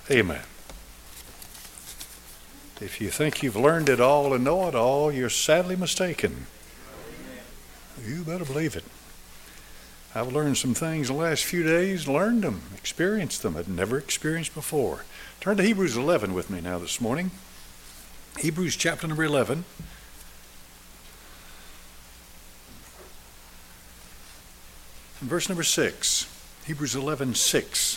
Amen. If you think you've learned it all and know it all, you're sadly mistaken. You better believe it. I've learned some things the last few days, learned them, experienced them I'd never experienced before. Turn to Hebrews 11 with me now this morning. Hebrews chapter number 11. And verse number 6. Hebrews 11:6.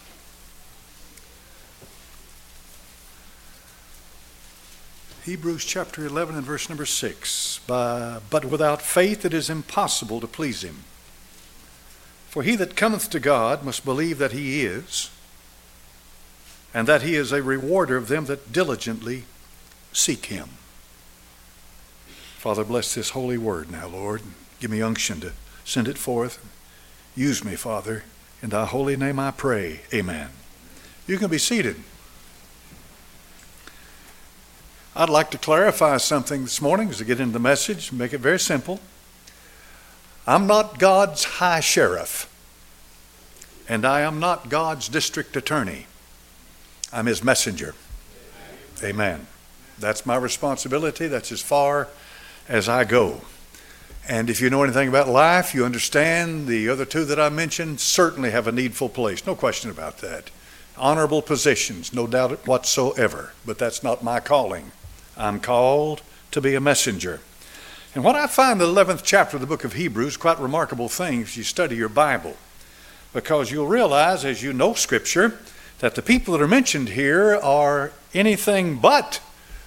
Hebrews chapter 11 and verse number 6. But without faith it is impossible to please him. For he that cometh to God must believe that he is, and that he is a rewarder of them that diligently seek him. Father, bless this holy word now, Lord. Give me unction to send it forth. Use me, Father. In thy holy name I pray. Amen. You can be seated. I'd like to clarify something this morning as I get into the message, make it very simple. I'm not God's high sheriff, and I am not God's district attorney. I'm his messenger. Amen. That's my responsibility. That's as far as I go. And if you know anything about life, you understand the other two that I mentioned certainly have a needful place. No question about that. Honorable positions, no doubt whatsoever. But that's not my calling. I'm called to be a messenger. And what I find in the 11th chapter of the book of Hebrews, quite remarkable things as you study your Bible. Because you'll realize, as you know Scripture, that the people that are mentioned here are anything but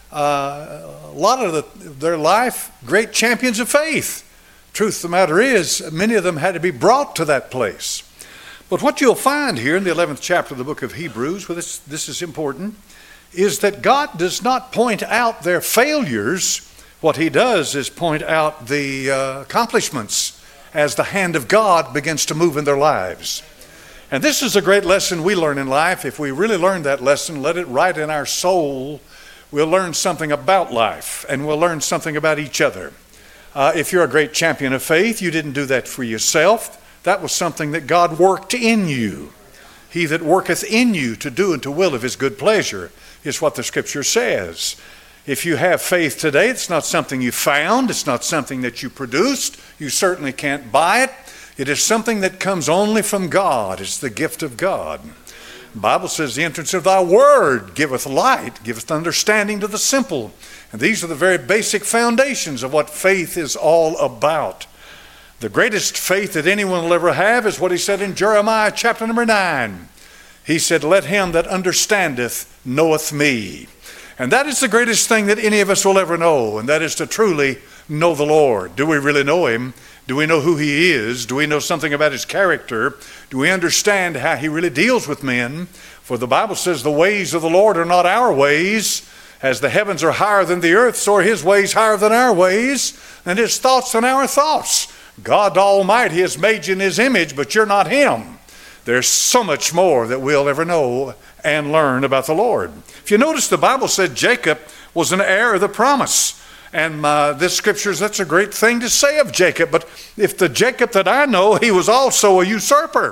a lot of their life great champions of faith. Truth of the matter is, many of them had to be brought to that place. But what you'll find here in the 11th chapter of the book of Hebrews, well, this is important, is that God does not point out their failures. What he does is point out the accomplishments as the hand of God begins to move in their lives. And this is a great lesson we learn in life. If we really learn that lesson, let it write in our soul, we'll learn something about life, and we'll learn something about each other. If you're a great champion of faith, you didn't do that for yourself. That was something that God worked in you. He that worketh in you to do and to will of his good pleasure is what the Scripture says. If you have faith today, it's not something you found. It's not something that you produced. You certainly can't buy it. It is something that comes only from God. It's the gift of God. The Bible says, the entrance of thy word giveth light, giveth understanding to the simple. And these are the very basic foundations of what faith is all about. The greatest faith that anyone will ever have is what he said in Jeremiah chapter number 9. He said, let him that understandeth knoweth me. And that is the greatest thing that any of us will ever know, and that is to truly know the Lord. Do we really know him? Do we know who he is? Do we know something about his character? Do we understand how he really deals with men? For the Bible says the ways of the Lord are not our ways. As the heavens are higher than the earth, so are his ways higher than our ways, and his thoughts than our thoughts. God Almighty has made you in his image, but you're not him. There's so much more that we'll ever know and learn about the Lord. If you notice, the Bible said Jacob was an heir of the promise. And this scripture, that's a great thing to say of Jacob. But if the Jacob that I know, he was also a usurper.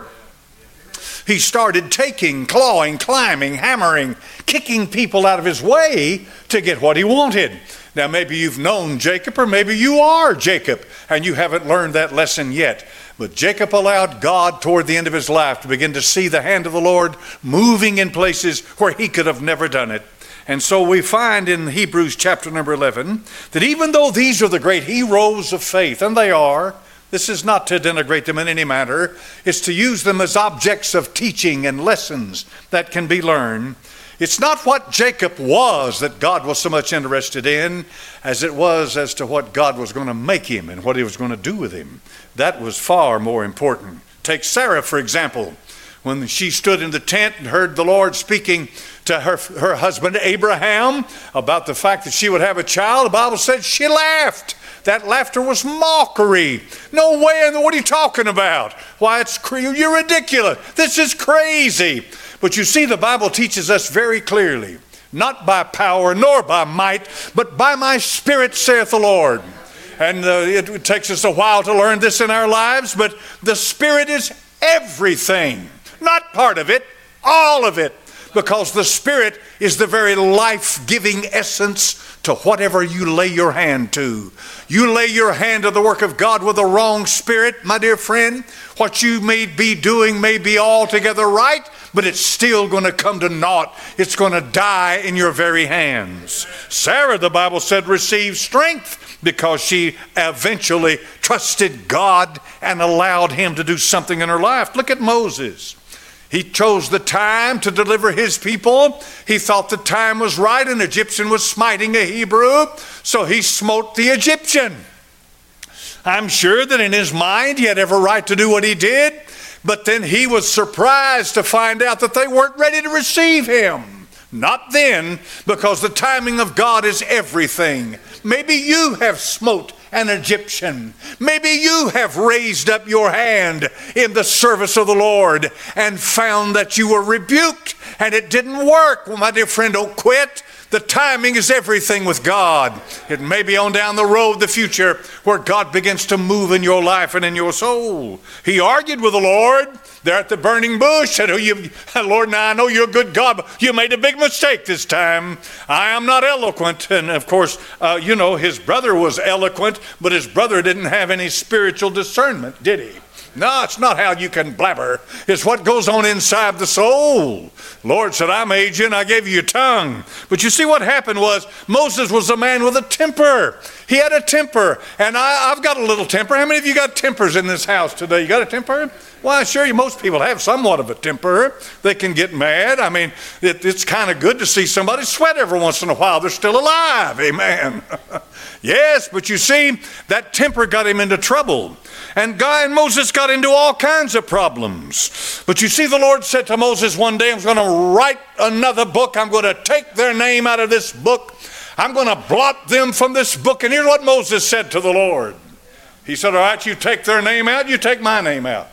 He started taking, clawing, climbing, hammering, kicking people out of his way to get what he wanted. Now, maybe you've known Jacob, or maybe you are Jacob, and you haven't learned that lesson yet. But Jacob allowed God toward the end of his life to begin to see the hand of the Lord moving in places where he could have never done it. And so we find in Hebrews chapter number 11 that even though these are the great heroes of faith, and they are, this is not to denigrate them in any manner, it's to use them as objects of teaching and lessons that can be learned. It's not what Jacob was that God was so much interested in as it was as to what God was going to make him and what he was going to do with him. That was far more important. Take Sarah, for example. When she stood in the tent and heard the Lord speaking to her husband Abraham about the fact that she would have a child, the Bible said she laughed. That laughter was mockery. No way, what are you talking about? Why, you're ridiculous. This is crazy. But you see, the Bible teaches us very clearly, not by power nor by might, but by my Spirit, saith the Lord. And it takes us a while to learn this in our lives, but the Spirit is everything. Not part of it, all of it. because the Spirit is the very life-giving essence to whatever you lay your hand to. You lay your hand to the work of God with the wrong spirit, my dear friend, what you may be doing may be altogether right, but it's still going to come to naught. It's going to die in your very hands. Sarah, the Bible said, received strength because she eventually trusted God and allowed him to do something in her life. Look at Moses. He chose the time to deliver his people. He thought the time was right. An Egyptian was smiting a Hebrew, so he smote the Egyptian. I'm sure that in his mind he had every right to do what he did, but then he was surprised to find out that they weren't ready to receive him. Not then, because the timing of God is everything. Maybe you have smote an Egyptian. Maybe you have raised up your hand in the service of the Lord and found that you were rebuked and it didn't work. Well, my dear friend, don't quit. The timing is everything with God. It may be on down the road, the future, where God begins to move in your life and in your soul. He argued with the Lord there at the burning bush. Said, Lord, now I know you're a good God, but you made a big mistake this time. I am not eloquent. And of course, his brother was eloquent, but his brother didn't have any spiritual discernment, did he? No, it's not how you can blabber. It's what goes on inside the soul. Lord said, I made you and I gave you your tongue. But you see what happened was Moses was a man with a temper. He had a temper. And I've got a little temper. How many of you got tempers in this house today? You got a temper? Well, I assure you most people have somewhat of a temper. They can get mad. I mean, it's kind of good to see somebody sweat every once in a while. They're still alive. Amen. Yes, but you see, that temper got him into trouble. And Moses got into all kinds of problems. But you see, the Lord said to Moses one day, I'm going to write another book. I'm going to take their name out of this book. I'm going to blot them from this book. And here's what Moses said to the Lord. He said, all right, you take their name out, you take my name out.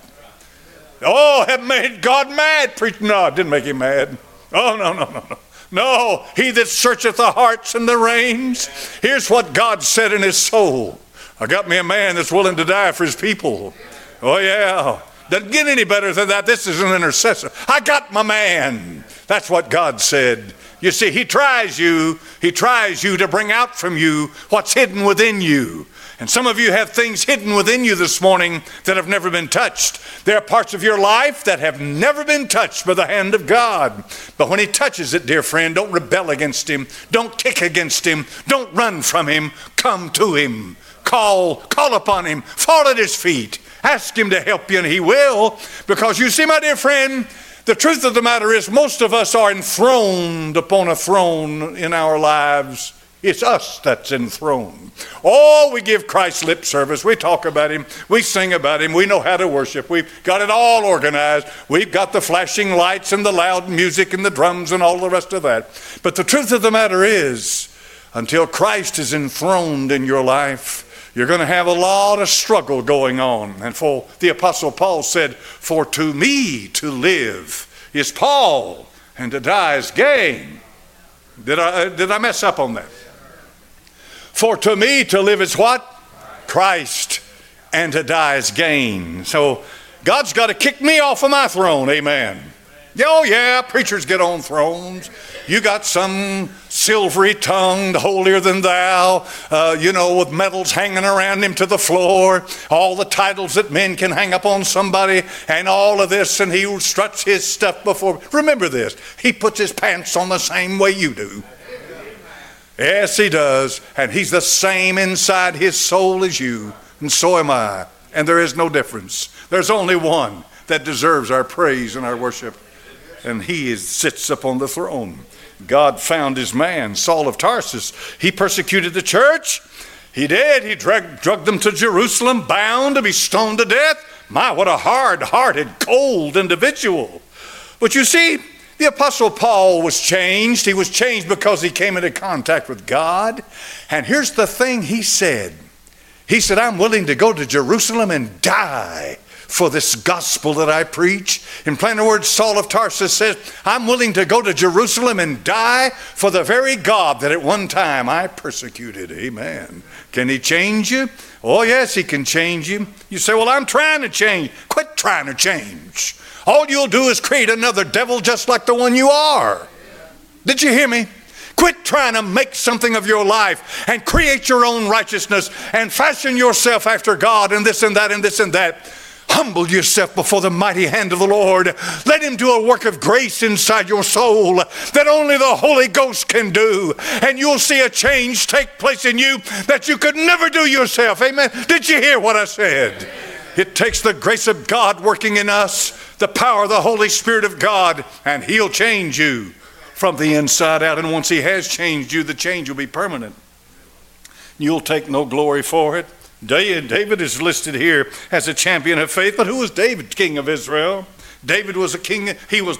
Oh, it made God mad. No, it didn't make him mad. Oh, no. No, he that searcheth the hearts and the reins. Here's what God said in his soul. I got me a man that's willing to die for his people. Oh, yeah. Doesn't get any better than that. This is an intercessor. I got my man. That's what God said. You see, he tries you to bring out from you what's hidden within you. And some of you have things hidden within you this morning that have never been touched. There are parts of your life that have never been touched by the hand of God. But when he touches it, dear friend, don't rebel against him. Don't kick against him. Don't run from him. Come to him. Call upon him. Fall at his feet. Ask him to help you, and he will. Because you see, my dear friend, the truth of the matter is most of us are enthroned upon a throne in our lives. It's us that's enthroned. Oh, we give Christ lip service. We talk about him. We sing about him. We know how to worship. We've got it all organized. We've got the flashing lights and the loud music and the drums and all the rest of that. But the truth of the matter is, until Christ is enthroned in your life, you're going to have a lot of struggle going on. And for the Apostle Paul said, for to me to live is Paul, and to die is gain. Did I mess up on that? For to me to live is what? Christ, and to die is gain. So God's got to kick me off of my throne, amen. Oh yeah, preachers get on thrones. You got some silvery tongued, holier than thou, with medals hanging around him to the floor, all the titles that men can hang up on somebody, and all of this, and he struts his stuff before. Remember this, he puts his pants on the same way you do. Yes, he does. And he's the same inside his soul as you. And so am I. And there is no difference. There's only one that deserves our praise and our worship. And he sits upon the throne. God found his man, Saul of Tarsus. He persecuted the church. He did. He dragged them to Jerusalem, bound to be stoned to death. My, what a hard-hearted, cold individual. But you see, the Apostle Paul was changed. He was changed because he came into contact with God. And here's the thing he said. He said, I'm willing to go to Jerusalem and die for this gospel that I preach. In plain words, Saul of Tarsus says, I'm willing to go to Jerusalem and die for the very God that at one time I persecuted. Amen. Can he change you? Oh, yes, he can change you. You say, well, I'm trying to change. Quit trying to change. All you'll do is create another devil just like the one you are. Did you hear me? Quit trying to make something of your life and create your own righteousness and fashion yourself after God and this and that and this and that. Humble yourself before the mighty hand of the Lord. Let Him do a work of grace inside your soul that only the Holy Ghost can do. And you'll see a change take place in you that you could never do yourself. Amen. Did you hear what I said? It takes the grace of God working in us, the power of the Holy Spirit of God, and He'll change you from the inside out. And once He has changed you, the change will be permanent. You'll take no glory for it. David is listed here as a champion of faith, but who was David, king of Israel? David was a king. He was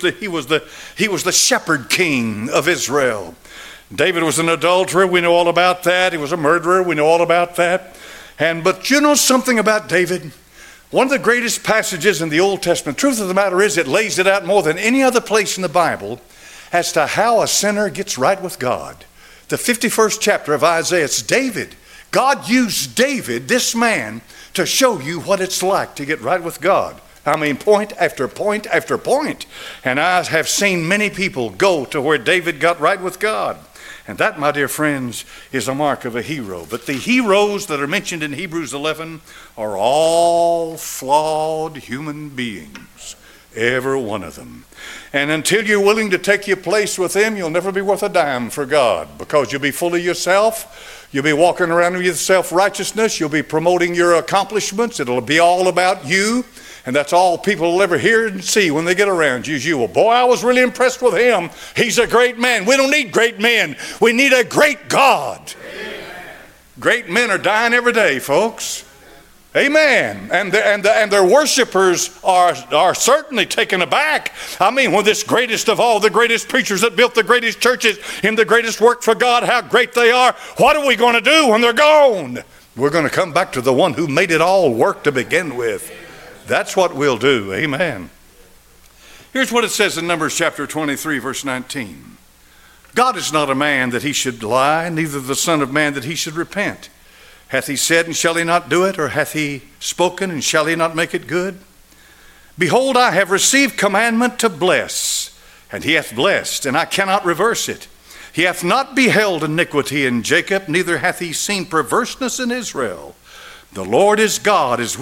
the shepherd king of Israel. David was an adulterer. We know all about that. He was a murderer. We know all about that. But you know something about David? One of the greatest passages in the Old Testament, truth of the matter is, it lays it out more than any other place in the Bible as to how a sinner gets right with God. The 51st chapter of Isaiah, it's David. God used David, this man, to show you what it's like to get right with God. I mean, point after point after point. And I have seen many people go to where David got right with God. And that, my dear friends, is a mark of a hero. But the heroes that are mentioned in Hebrews 11 are all flawed human beings. Every one of them. And until you're willing to take your place with them, you'll never be worth a dime for God, because you'll be full of yourself. You'll be walking around with self-righteousness. You'll be promoting your accomplishments. It'll be all about you. And that's all people will ever hear and see when they get around you. Is you. Well, boy, I was really impressed with him. He's a great man. We don't need great men. We need a great God. Amen. Great men are dying every day, folks. Amen. And their worshipers are certainly taken aback. I mean, when this greatest of all, the greatest preachers that built the greatest churches in the greatest work for God, how great they are. What are we going to do when they're gone? We're going to come back to the one who made it all work to begin with. That's what we'll do. Amen. Here's what it says in Numbers chapter 23, verse 19. God is not a man that he should lie, neither the Son of Man that he should repent. Hath he said, and shall he not do it? Or hath he spoken, and shall he not make it good? Behold, I have received commandment to bless, and he hath blessed, and I cannot reverse it. He hath not beheld iniquity in Jacob, neither hath he seen perverseness in Israel. The Lord his God is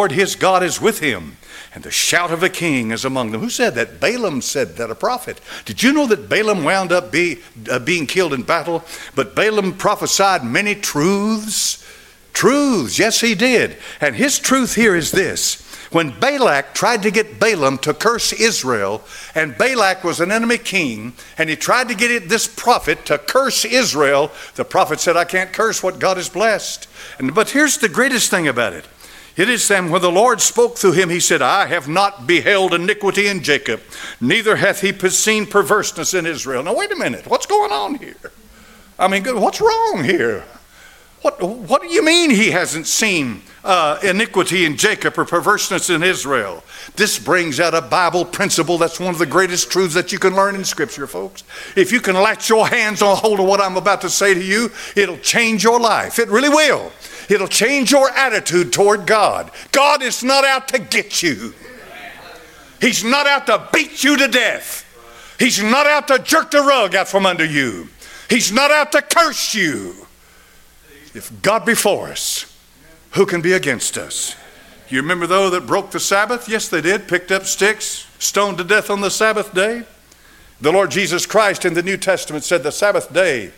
with him, and the shout of a king is among them. Who said that? Balaam said that, a prophet. Did you know that Balaam wound up being killed in battle? But Balaam prophesied many truths. Truths, yes, he did. And his truth here is this. When Balak tried to get Balaam to curse Israel, and Balak was an enemy king, and he tried to get this prophet to curse Israel, the prophet said, I can't curse what God has blessed. But here's the greatest thing about it. It is then when the Lord spoke through him, he said, I have not beheld iniquity in Jacob, neither hath he seen perverseness in Israel. Now wait a minute, what's going on here? I mean, what's wrong here? What do you mean he hasn't seen iniquity in Jacob or perverseness in Israel? This brings out a Bible principle that's one of the greatest truths that you can learn in Scripture, folks. If you can latch your hands on hold of what I'm about to say to you, it'll change your life. It really will. It'll change your attitude toward God. God is not out to get you. He's not out to beat you to death. He's not out to jerk the rug out from under you. He's not out to curse you. If God be for us, who can be against us? You remember those that broke the Sabbath? Yes, they did. Picked up sticks, stoned to death on the Sabbath day. The Lord Jesus Christ in the New Testament said the Sabbath day,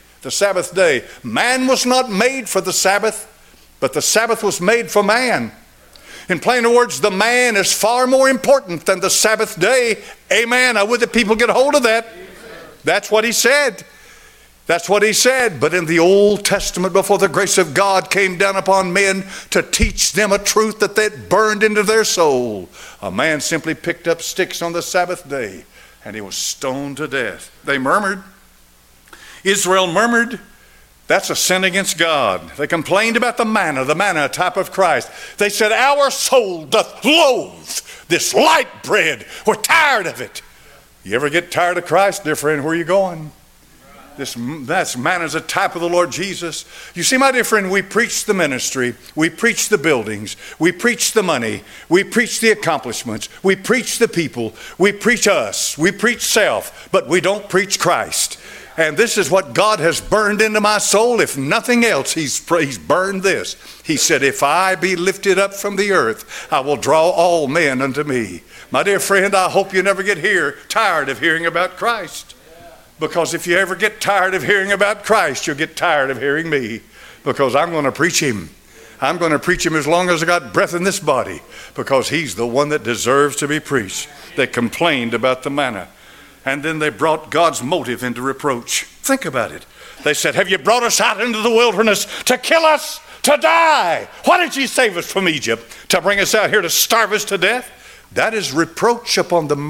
man was not made for the Sabbath, but the Sabbath was made for man. In plainer words, the man is far more important than the Sabbath day. Amen. I would that people get a hold of that. That's what he said. That's what he said. But in the Old Testament, before the grace of God came down upon men to teach them a truth that they burned into their soul, a man simply picked up sticks on the Sabbath day and he was stoned to death. They murmured. Israel murmured. That's a sin against God. They complained about the manna, a type of Christ. They said, our soul doth loathe this light bread. We're tired of it. You ever get tired of Christ, dear friend, where are you going? That's manna is a type of the Lord Jesus. You see, my dear friend, we preach the ministry, we preach the buildings, we preach the money, we preach the accomplishments, we preach the people, we preach us, we preach self, but we don't preach Christ. And this is what God has burned into my soul. If nothing else, He's burned this. He said, if I be lifted up from the earth, I will draw all men unto me. My dear friend, I hope you never get tired of hearing about Christ. Because if you ever get tired of hearing about Christ, you'll get tired of hearing me. Because I'm going to preach Him. I'm going to preach Him as long as I got breath in this body. Because He's the one that deserves to be preached. They complained about the manna. And then they brought God's motive into reproach. Think about it. They said, have you brought us out into the wilderness to kill us, to die? Why did you save us from Egypt? To bring us out here to starve us to death? That is reproach upon the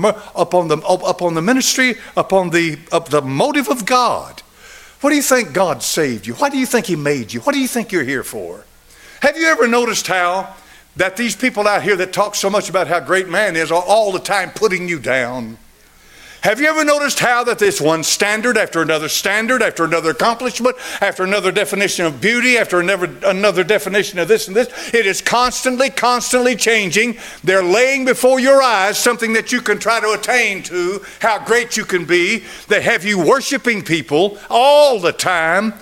ministry, upon the motive of God. What do you think God saved you? Why do you think He made you? What do you think you're here for? Have you ever noticed how that these people out here that talk so much about how great man is are all the time putting you down? Have you ever noticed how that this one standard after another accomplishment, after another definition of beauty, after another definition of this and this, it is constantly changing. They're laying before your eyes something that you can try to attain to, how great you can be. They have you worshiping people all the time,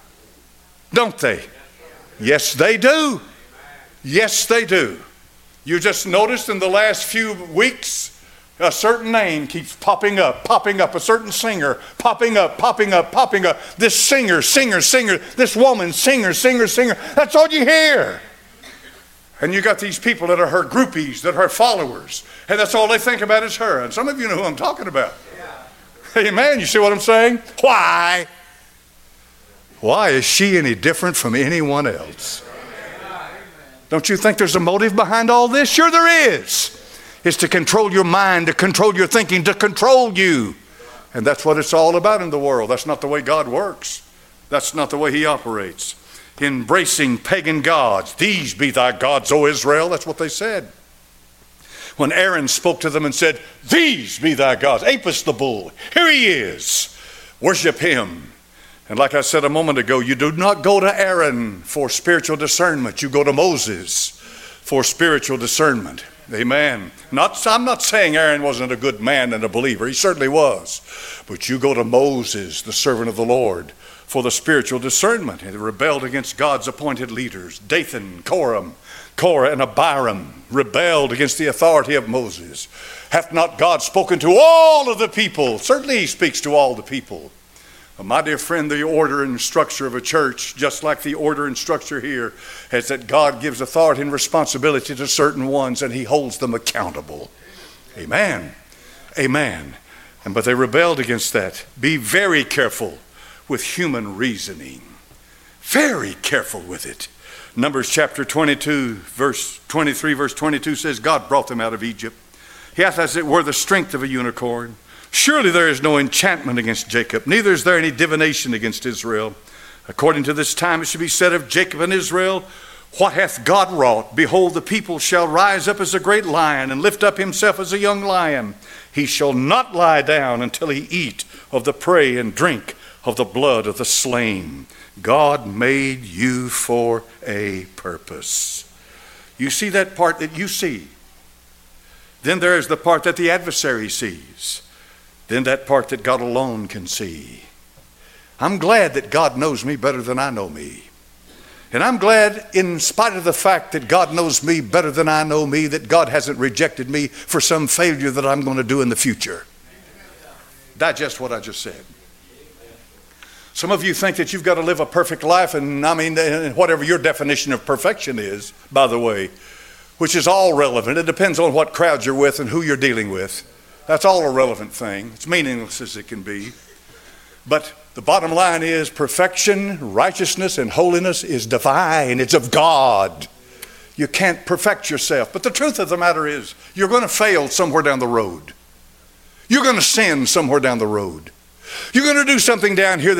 don't they? Yes, they do. Yes, they do. You just noticed in the last few weeks, a certain name keeps popping up, a certain singer, popping up. This singer, this woman, singer. That's all you hear. And you got these people that are her groupies, that are her followers, and that's all they think about is her. And some of you know who I'm talking about. Yeah. Amen, you see what I'm saying? Why? Why is she any different from anyone else? Don't you think there's a motive behind all this? Sure there is. It's to control your mind, to control your thinking, to control you. And that's what it's all about in the world. That's not the way God works. That's not the way He operates. Embracing pagan gods. These be thy gods, O Israel. That's what they said. When Aaron spoke to them and said, these be thy gods. Apis the bull. Here he is. Worship him. And like I said a moment ago, you do not go to Aaron for spiritual discernment. You go to Moses for spiritual discernment. Amen. I'm not saying Aaron wasn't a good man and a believer. He certainly was. But you go to Moses, the servant of the Lord, for the spiritual discernment. He rebelled against God's appointed leaders. Dathan, Korah, and Abiram rebelled against the authority of Moses. Hath not God spoken to all of the people? Certainly He speaks to all the people. My dear friend, the order and structure of a church, just like the order and structure here, is that God gives authority and responsibility to certain ones and He holds them accountable. Amen. Amen. But they rebelled against that. Be very careful with human reasoning. Very careful with it. Numbers chapter 22, verse 23, verse 22 says, God brought them out of Egypt. He hath as it were the strength of a unicorn. Surely there is no enchantment against Jacob, neither is there any divination against Israel. According to this time it shall be said of Jacob and Israel, what hath God wrought? Behold, the people shall rise up as a great lion and lift up himself as a young lion. He shall not lie down until he eat of the prey and drink of the blood of the slain. God made you for a purpose. You see that part that you see. Then there is the part that the adversary sees. Then that part that God alone can see. I'm glad that God knows me better than I know me. And I'm glad, in spite of the fact that God knows me better than I know me, that God hasn't rejected me for some failure that I'm going to do in the future. Digest what I just said. Some of you think that you've got to live a perfect life, and I mean, whatever your definition of perfection is, by the way, which is all relevant. It depends on what crowd you're with and who you're dealing with. That's all a relevant thing. It's meaningless as it can be. But the bottom line is perfection, righteousness, and holiness is divine. It's of God. You can't perfect yourself. But the truth of the matter is, you're going to fail somewhere down the road. You're going to sin somewhere down the road. You're going to do something down here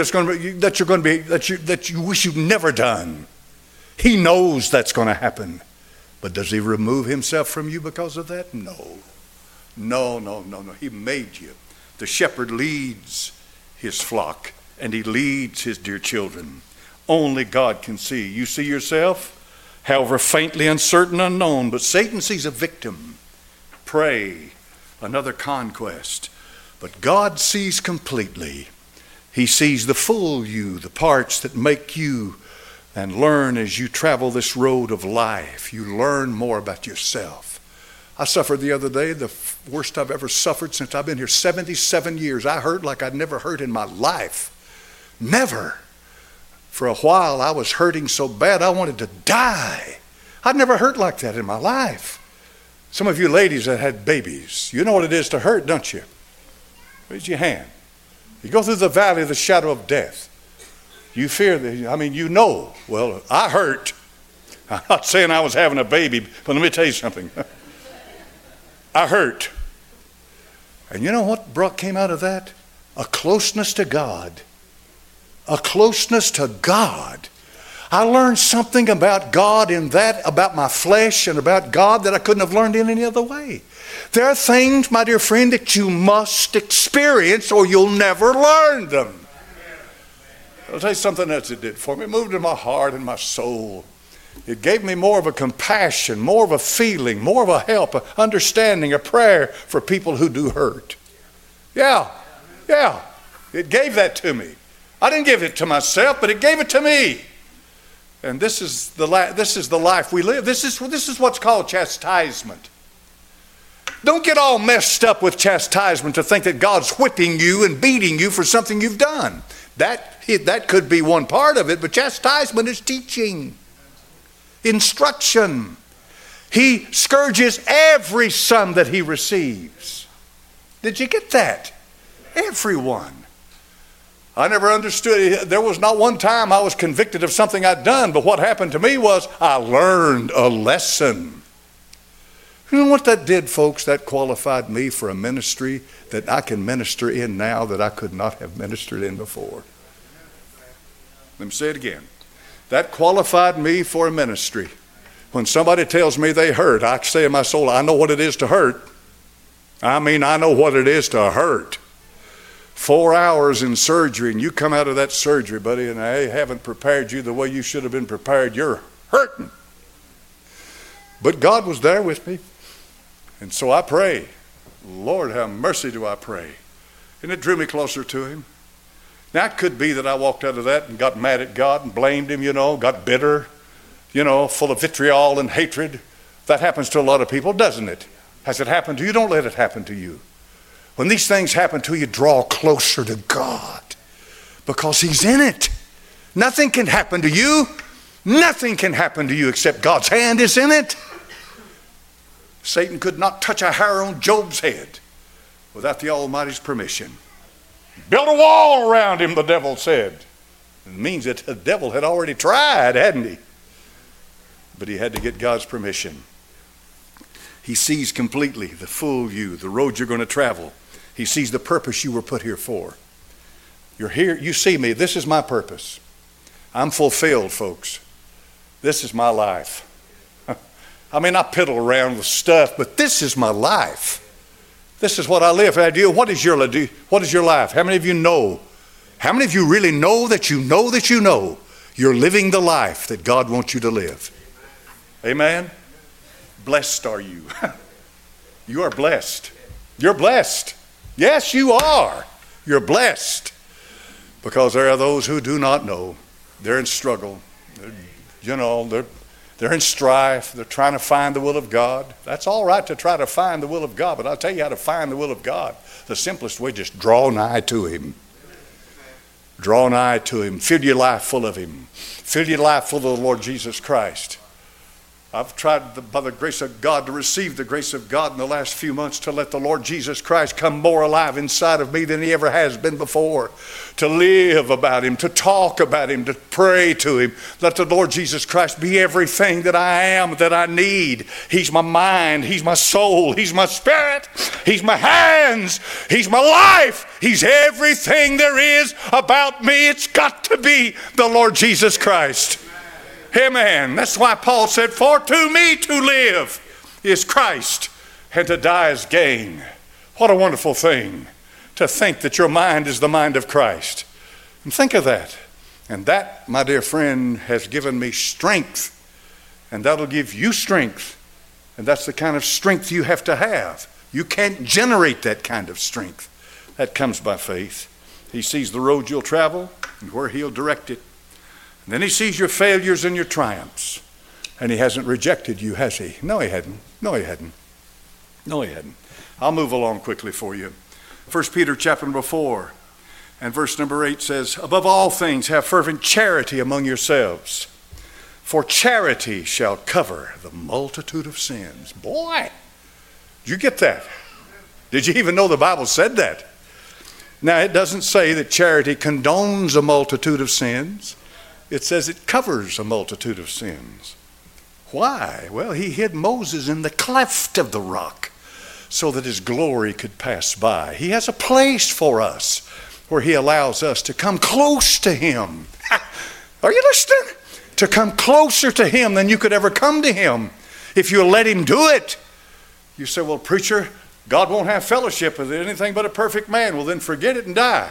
that you wish you'd never done. He knows that's going to happen. But does He remove Himself from you because of that? No. No. He made you. The shepherd leads his flock and he leads his dear children. Only God can see. You see yourself, however faintly uncertain, unknown, but Satan sees a victim, prey, another conquest. But God sees completely. He sees the full you, the parts that make you, and learn as you travel this road of life. You learn more about yourself. I suffered the other day, the worst I've ever suffered since I've been here 77 years. I hurt like I'd never hurt in my life. Never. For a while I was hurting so bad I wanted to die. I'd never hurt like that in my life. Some of you ladies that had babies, you know what it is to hurt, don't you? Raise your hand. You go through the valley of the shadow of death. You fear, you know. Well, I hurt. I'm not saying I was having a baby, but let me tell you something. I hurt. And you know what came out of that? A closeness to God. A closeness to God. I learned something about God in that, about my flesh and about God that I couldn't have learned in any other way. There are things, my dear friend, that you must experience or you'll never learn them. I'll tell you something else it did for me. It moved in my heart and my soul. It gave me more of a compassion, more of a feeling, more of a help, a understanding, a prayer for people who do hurt. Yeah. It gave that to me. I didn't give it to myself, but it gave it to me. And this is the life we live. This is what's called chastisement. Don't get all messed up with chastisement to think that God's whipping you and beating you for something you've done. That could be one part of it, but chastisement is teaching, instruction. He scourges every son that he receives. Did you get that? Everyone. I never understood. There was not one time I was convicted of something I'd done, but what happened to me was I learned a lesson. You know what that did, folks? That qualified me for a ministry that I can minister in now that I could not have ministered in before. Let me say it again. That qualified me for a ministry. When somebody tells me they hurt, I say in my soul, I know what it is to hurt. I know what it is to hurt. 4 hours in surgery, and you come out of that surgery, buddy, and they haven't prepared you the way you should have been prepared. You're hurting. But God was there with me. And so I pray, Lord, have mercy do I pray. And it drew me closer to him. Now, it could be that I walked out of that and got mad at God and blamed him, got bitter, full of vitriol and hatred. That happens to a lot of people, doesn't it? Has it happened to you? Don't let it happen to you. When these things happen to you, draw closer to God because he's in it. Nothing can happen to you. Nothing can happen to you except God's hand is in it. Satan could not touch a hair on Job's head without the Almighty's permission. Build a wall around him, the devil said. It means that the devil had already tried, hadn't he? But he had to get God's permission. He sees completely the full you, the road you're going to travel. He sees the purpose you were put here for. You're here, you see me, this is my purpose. I'm fulfilled, folks. This is my life. I piddle around with stuff, but this is my life. This is what I live. What is your life? How many of you know? How many of you really know that you know that you know you're living the life that God wants you to live? Amen? Blessed are you. You are blessed. You're blessed. Yes, you are. You're blessed. Because there are those who do not know. They're in struggle. They're in strife. They're trying to find the will of God. That's all right to try to find the will of God, but I'll tell you how to find the will of God. The simplest way, just draw nigh to him. Draw nigh to him. Fill your life full of him. Fill your life full of the Lord Jesus Christ. I've tried by the grace of God to receive the grace of God in the last few months to let the Lord Jesus Christ come more alive inside of me than he ever has been before. To live about him, to talk about him, to pray to him. Let the Lord Jesus Christ be everything that I am, that I need. He's my mind, he's my soul, he's my spirit, he's my hands, he's my life. He's everything there is about me. It's got to be the Lord Jesus Christ. Amen. That's why Paul said, for to me to live is Christ, and to die is gain. What a wonderful thing to think that your mind is the mind of Christ. And think of that. And that, my dear friend, has given me strength. And that'll give you strength. And that's the kind of strength you have to have. You can't generate that kind of strength. That comes by faith. He sees the road you'll travel and where he'll direct it. And then he sees your failures and your triumphs. And he hasn't rejected you, has he? No, he hadn't. No, he hadn't. No, he hadn't. I'll move along quickly for you. 1 Peter chapter number 4 and verse number 8 says, above all things have fervent charity among yourselves, for charity shall cover the multitude of sins. Boy, did you get that? Did you even know the Bible said that? Now, it doesn't say that charity condones a multitude of sins. It says it covers a multitude of sins. Why? Well, he hid Moses in the cleft of the rock so that his glory could pass by. He has a place for us where he allows us to come close to him. Are you listening? To come closer to him than you could ever come to him if you'll let him do it. You say, well, preacher, God won't have fellowship with anything but a perfect man. Well, then forget it and die.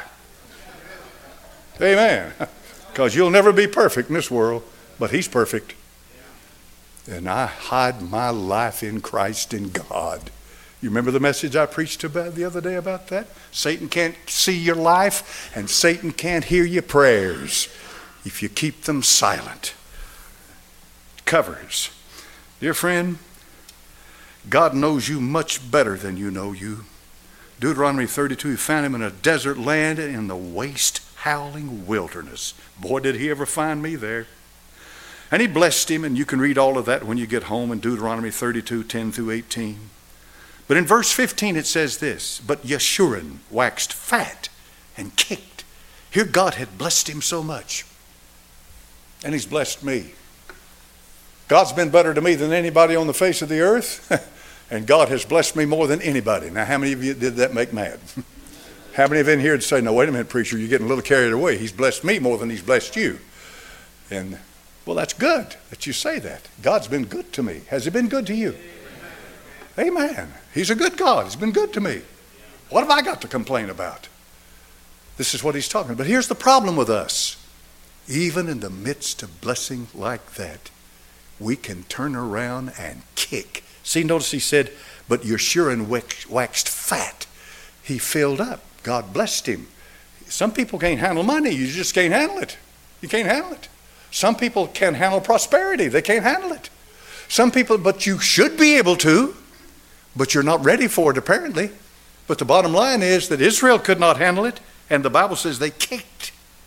Amen. Because you'll never be perfect in this world, but he's perfect. And I hide my life in Christ in God. You remember the message I preached about the other day about that? Satan can't see your life, and Satan can't hear your prayers if you keep them silent. It covers. Dear friend, God knows you much better than you know you. Deuteronomy 32, he found him in a desert land in the waste, howling wilderness. Boy, did he ever find me there. And he blessed him, and you can read all of that when you get home in Deuteronomy 32, 10 through 18. But in verse 15 it says this, but Yeshurun waxed fat and kicked. Here God had blessed him so much. And he's blessed me. God's been better to me than anybody on the face of the earth. And God has blessed me more than anybody. Now, how many of you did that make mad? How many of you in here would say, no, wait a minute, preacher, you're getting a little carried away. He's blessed me more than he's blessed you. And, well, that's good that you say that. God's been good to me. Has he been good to you? Amen. He's a good God. He's been good to me. What have I got to complain about? This is what he's talking about. But here's the problem with us. Even in the midst of blessing like that, we can turn around and kick. See, notice he said, but Yeshurun waxed fat. He filled up. God blessed him. Some people can't handle money. You just can't handle it. You can't handle it. Some people can't handle prosperity. They can't handle it. Some people, but you should be able to, but you're not ready for it apparently. But the bottom line is that Israel could not handle it, and the Bible says they kicked.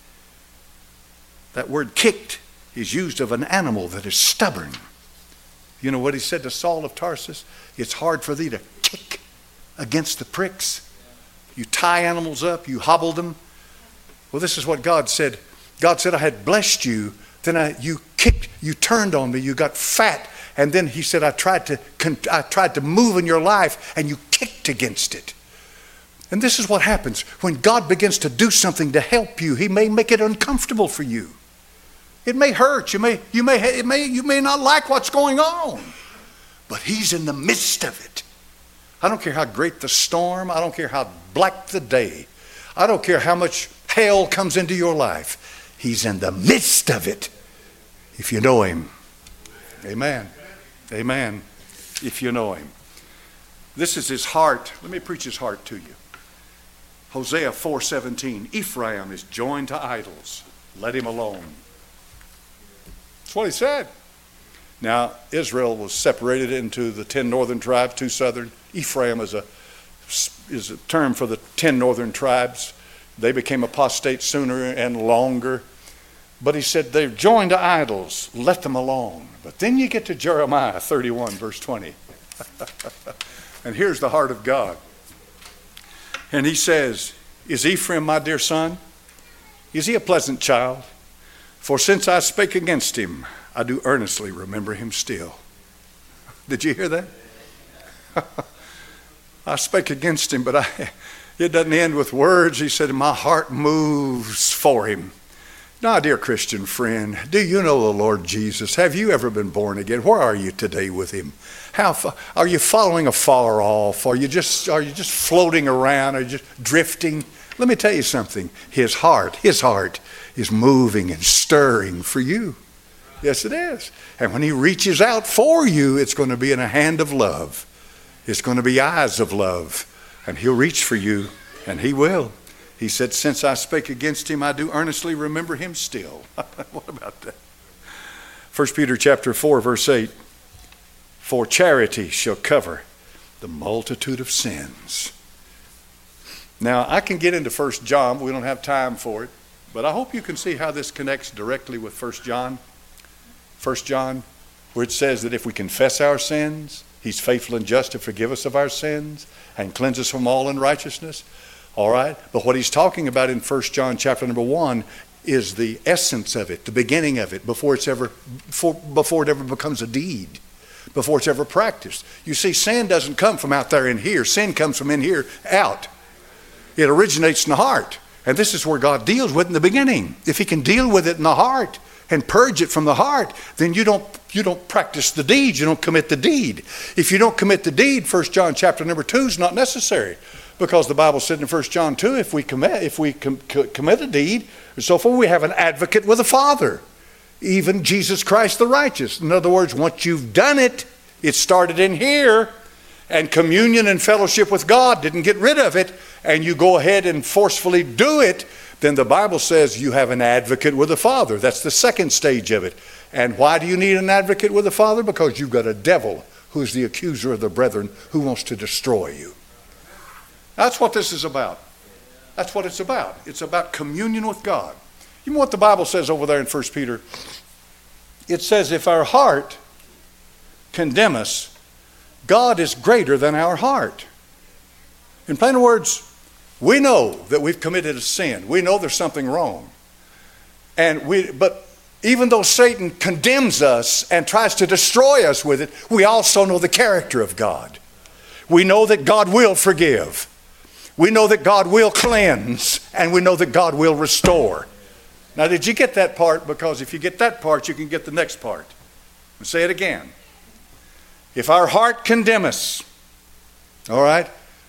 That word kicked is used of an animal that is stubborn. You know what he said to Saul of Tarsus? It's hard for thee to kick against the pricks. You tie animals up, you hobble them. Well, this is what God said. God said, I had blessed you. Then you kicked, you turned on me, you got fat. And then he said, I tried to move in your life, and you kicked against it. And this is what happens. When God begins to do something to help you, he may make it uncomfortable for you. It may hurt. You may not like what's going on. But he's in the midst of it. I don't care how great the storm. I don't care how black the day. I don't care how much hell comes into your life. He's in the midst of it. If you know him. Amen. Amen. If you know him. This is his heart. Let me preach his heart to you. Hosea 4:17. Ephraim is joined to idols. Let him alone. That's what he said. Now, Israel was separated into the 10 northern tribes, 2 southern. Ephraim is a term for the 10 northern tribes. They became apostate sooner and longer. But he said, they're joined to idols. Let them alone. But then you get to Jeremiah 31, verse 20. And here's the heart of God. And he says, is Ephraim my dear son? Is he a pleasant child? For since I spake against him, I do earnestly remember him still. Did you hear that? I spake against him, but it doesn't end with words. He said, my heart moves for him. Now, dear Christian friend, do you know the Lord Jesus? Have you ever been born again? Where are you today with him? Are you following afar off? Are you just floating around? Are you just drifting? Let me tell you something. His heart is moving and stirring for you. Yes, it is. And when he reaches out for you, it's going to be in a hand of love. It's going to be eyes of love. And he'll reach for you, and he will. He said, since I spake against him, I do earnestly remember him still. What about that? 1 Peter chapter 4, verse 8. For charity shall cover the multitude of sins. Now, I can get into 1 John. We don't have time for it. But I hope you can see how this connects directly with 1 John. 1 John, where it says that if we confess our sins, he's faithful and just to forgive us of our sins and cleanse us from all unrighteousness. All right? But what he's talking about in 1 John chapter number 1 is the essence of it, the beginning of it, before it ever becomes a deed, before it's ever practiced. You see, sin doesn't come from out there in here. Sin comes from in here out. It originates in the heart. And this is where God deals with it in the beginning. If he can deal with it in the heart and purge it from the heart, then you don't practice the deed. You don't commit the deed. If you don't commit the deed, 1 John chapter number 2 is not necessary. Because the Bible said in 1 John 2, if we commit a deed, so forth, we have an advocate with the Father, even Jesus Christ the righteous. In other words, once you've done it, it started in here, and communion and fellowship with God didn't get rid of it, and you go ahead and forcefully do it, then the Bible says you have an advocate with the Father. That's the second stage of it. And why do you need an advocate with the Father? Because you've got a devil who's the accuser of the brethren who wants to destroy you. That's what this is about. That's what it's about. It's about communion with God. You know what the Bible says over there in 1 Peter? It says, if our heart condemn us, God is greater than our heart. In plain words, we know that we've committed a sin. We know there's something wrong. But even though Satan condemns us and tries to destroy us with it, we also know the character of God. We know that God will forgive. We know that God will cleanse, and we know that God will restore. Now, did you get that part? Because if you get that part, you can get the next part. I'll say it again. If our heart condemn us, all right,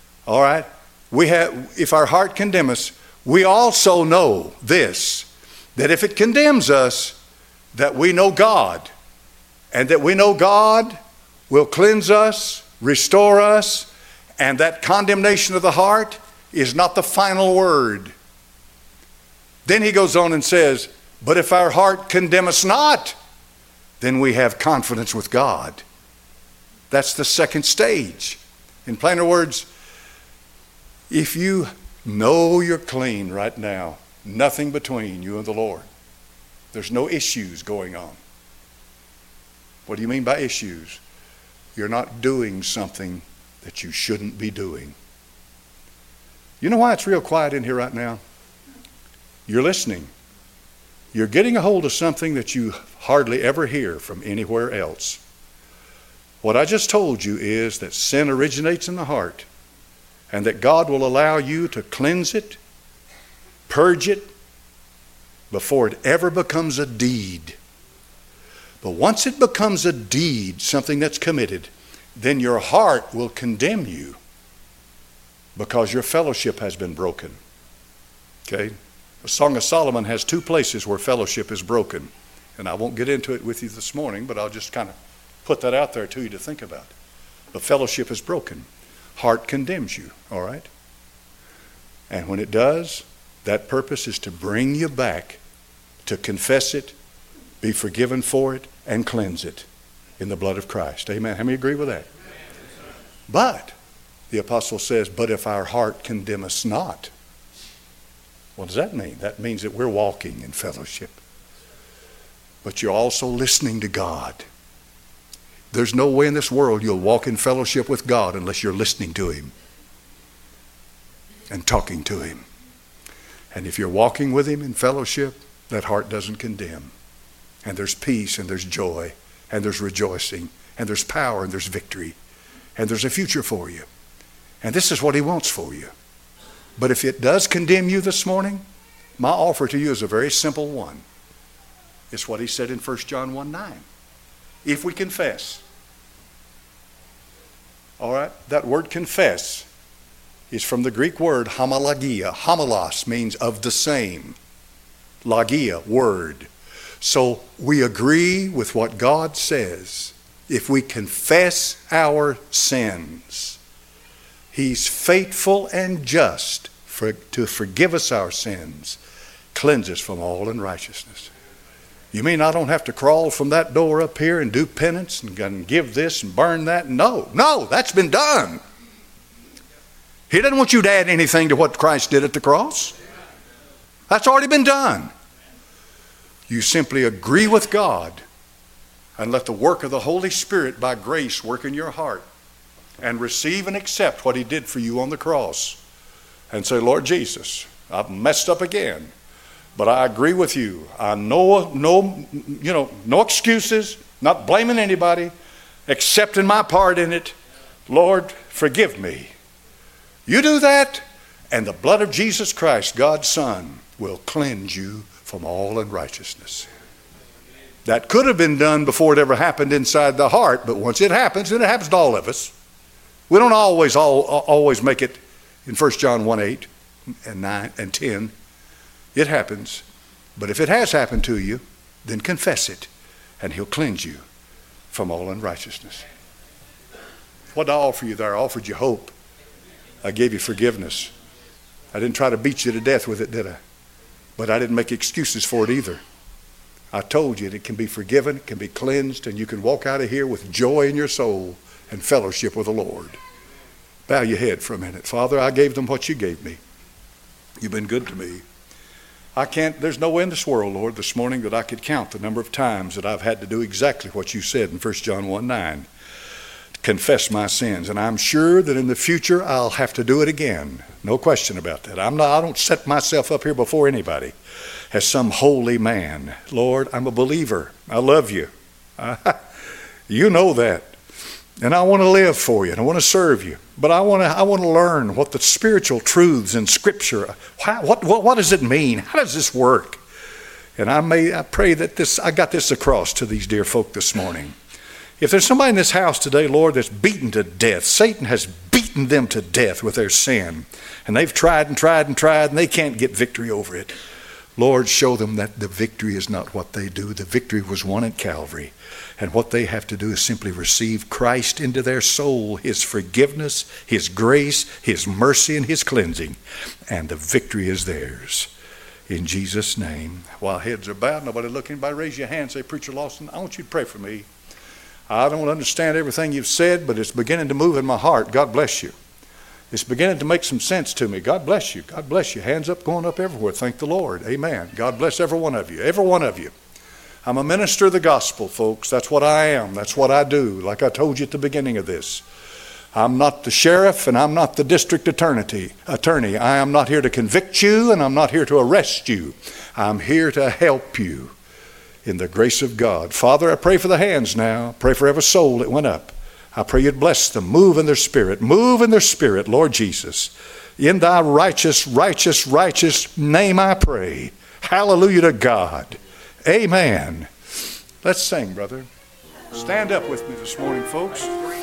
if our heart condemn us, we also know this, that if it condemns us, that we know God, and that we know God will cleanse us, restore us, and that condemnation of the heart is not the final word. Then he goes on and says, but if our heart condemn us not, then we have confidence with God. That's the second stage. In plainer words, if you know you're clean right now, nothing between you and the Lord, there's no issues going on. What do you mean by issues? You're not doing something that you shouldn't be doing. You know why it's real quiet in here right now? You're listening. You're getting a hold of something that you hardly ever hear from anywhere else. What I just told you is that sin originates in the heart, and that God will allow you to cleanse it, purge it, before it ever becomes a deed. But once it becomes a deed, something that's committed, then your heart will condemn you because your fellowship has been broken. Okay? The Song of Solomon has two places where fellowship is broken. And I won't get into it with you this morning, but I'll just kind of put that out there to you to think about. The fellowship is broken. Heart condemns you, all right? And when it does, that purpose is to bring you back, to confess it, be forgiven for it, and cleanse it in the blood of Christ. Amen. How many agree with that? But the apostle says, but if our heart condemn us not. What does that mean? That means that we're walking in fellowship. But you're also listening to God. There's no way in this world you'll walk in fellowship with God unless you're listening to him and talking to him. And if you're walking with him in fellowship, that heart doesn't condemn. And there's peace, and there's joy, and there's rejoicing, and there's power, and there's victory, and there's a future for you. And this is what he wants for you. But if it does condemn you this morning, my offer to you is a very simple one. It's what he said in 1 John 1:9. If we confess. All right? That word confess is from the Greek word homologia. Homolos means of the same. Logia, word. So we agree with what God says. If we confess our sins, He's faithful and just to forgive us our sins, cleanse us from all unrighteousness. You mean I don't have to crawl from that door up here and do penance and give this and burn that? No, that's been done. He doesn't want you to add anything to what Christ did at the cross. That's already been done. You simply agree with God and let the work of the Holy Spirit by grace work in your heart and receive and accept what He did for you on the cross and say, Lord Jesus, I've messed up again, but I agree with you. I know, no excuses, not blaming anybody, accepting my part in it. Lord, forgive me. You do that, and the blood of Jesus Christ, God's Son, will cleanse you from all unrighteousness. That could have been done before it ever happened inside the heart, but once it happens, and it happens to all of us. We don't always make it in 1 John 1:8 and 9 and 10. It happens. But if it has happened to you, then confess it, and He'll cleanse you from all unrighteousness. What did I offer you there? I offered you hope. I gave you forgiveness. I didn't try to beat you to death with it, did I? But I didn't make excuses for it either. I told you that it can be forgiven, it can be cleansed, and you can walk out of here with joy in your soul and fellowship with the Lord. Bow your head for a minute. Father, I gave them what you gave me. You've been good to me. There's no way in this world, Lord, this morning that I could count the number of times that I've had to do exactly what you said in 1 John 1:9. Confess my sins. And I'm sure that in the future I'll have to do it again. No question about that. I don't set myself up here before anybody as some holy man. Lord, I'm a believer. I love you. You know that. And I want to live for you, and I want to serve you. But I want to learn what the spiritual truths in Scripture, what does it mean? How does this work? And I pray that I got this across to these dear folk this morning. If there's somebody in this house today, Lord, that's beaten to death, Satan has beaten them to death with their sin, and they've tried and tried and tried, and they can't get victory over it. Lord, show them that the victory is not what they do. The victory was won at Calvary. And what they have to do is simply receive Christ into their soul, His forgiveness, His grace, His mercy, and His cleansing. And the victory is theirs. In Jesus' name. While heads are bowed, nobody looking, anybody raise your hand and say, Preacher Lawson, I want you to pray for me. I don't understand everything you've said, but it's beginning to move in my heart. God bless you. It's beginning to make some sense to me. God bless you. God bless you. Hands up, going up everywhere. Thank the Lord. Amen. God bless every one of you. Every one of you. I'm a minister of the gospel, folks. That's what I am. That's what I do. Like I told you at the beginning of this. I'm not the sheriff and I'm not the district attorney. I am not here to convict you and I'm not here to arrest you. I'm here to help you in the grace of God. Father, I pray for the hands now. Pray for every soul that went up. I pray you'd bless them. Move in their spirit. Move in their spirit, Lord Jesus. In thy righteous, righteous, righteous name I pray. Hallelujah to God. Amen. Let's sing, brother. Stand up with me this morning, folks.